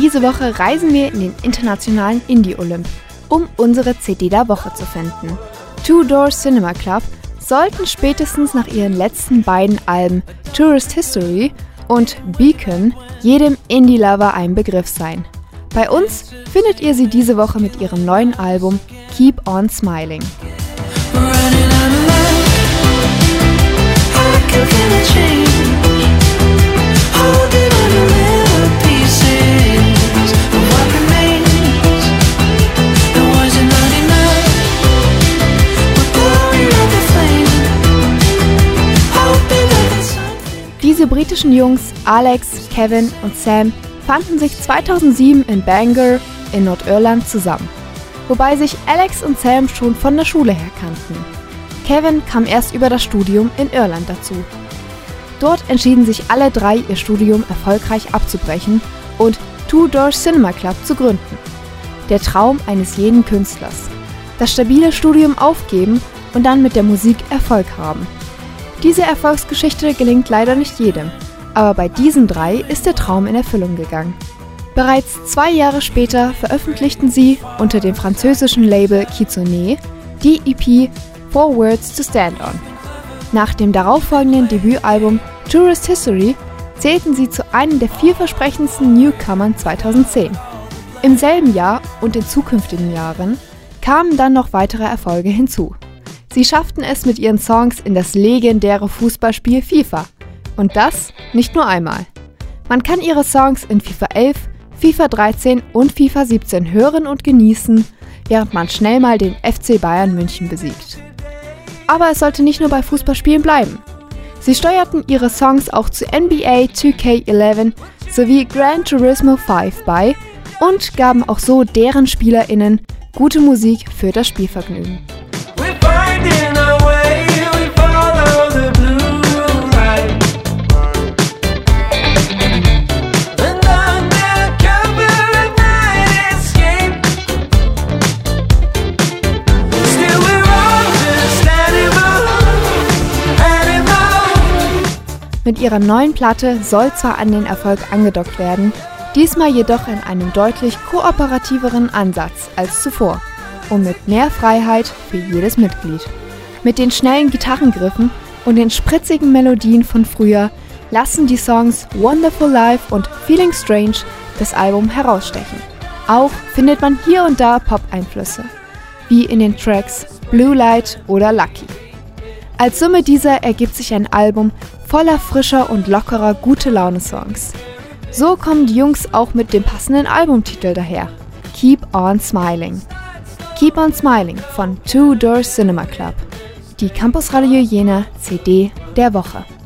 Diese Woche reisen wir in den internationalen Indie-Olymp, um unsere CD der Woche zu finden. Two Door Cinema Club sollten spätestens nach ihren letzten beiden Alben Tourist History und Beacon jedem Indie-Lover ein Begriff sein. Bei uns findet ihr sie diese Woche mit ihrem neuen Album Keep on Smiling. Diese britischen Jungs, Alex, Kevin und Sam, fanden sich 2007 in Bangor in Nordirland zusammen, wobei sich Alex und Sam schon von der Schule her kannten. Kevin kam erst über das Studium in Irland dazu. Dort entschieden sich alle drei, ihr Studium erfolgreich abzubrechen und Two Door Cinema Club zu gründen. Der Traum eines jeden Künstlers. Das stabile Studium aufgeben und dann mit der Musik Erfolg haben. Diese Erfolgsgeschichte gelingt leider nicht jedem, aber bei diesen drei ist der Traum in Erfüllung gegangen. Bereits 2 Jahre später veröffentlichten sie unter dem französischen Label Kitsune die EP 4 Words to Stand On. Nach dem darauffolgenden Debütalbum Tourist History zählten sie zu einem der vielversprechendsten Newcomern 2010. Im selben Jahr und in zukünftigen Jahren kamen dann noch weitere Erfolge hinzu. Sie schafften es mit ihren Songs in das legendäre Fußballspiel FIFA. Und das nicht nur einmal. Man kann ihre Songs in FIFA 11, FIFA 13 und FIFA 17 hören und genießen, während man schnell mal den FC Bayern München besiegt. Aber es sollte nicht nur bei Fußballspielen bleiben. Sie steuerten ihre Songs auch zu NBA 2K11 sowie Gran Turismo 5 bei und gaben auch so deren SpielerInnen gute Musik für das Spielvergnügen. Mit ihrer neuen Platte soll zwar an den Erfolg angedockt werden, diesmal jedoch in einem deutlich kooperativeren Ansatz als zuvor und mit mehr Freiheit für jedes Mitglied. Mit den schnellen Gitarrengriffen und den spritzigen Melodien von früher lassen die Songs Wonderful Life und Feeling Strange das Album herausstechen. Auch findet man hier und da Pop-Einflüsse, wie in den Tracks Blue Light oder Lucky. Als Summe dieser ergibt sich ein Album voller frischer und lockerer Gute-Laune-Songs. So kommen die Jungs auch mit dem passenden Albumtitel daher: Keep on Smiling. Keep on Smiling von Two Door Cinema Club, die Campus Radio Jena CD der Woche.